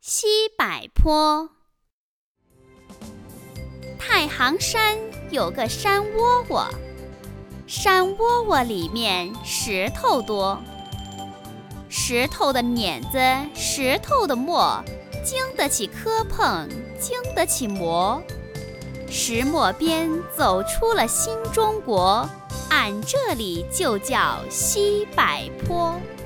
西柏坡。太行山有个山窝窝，山窝窝里面石头多，石头的碾子，石头的磨，经得起磕碰，经得起磨。石磨边走出了新中国，俺这里就叫西柏坡。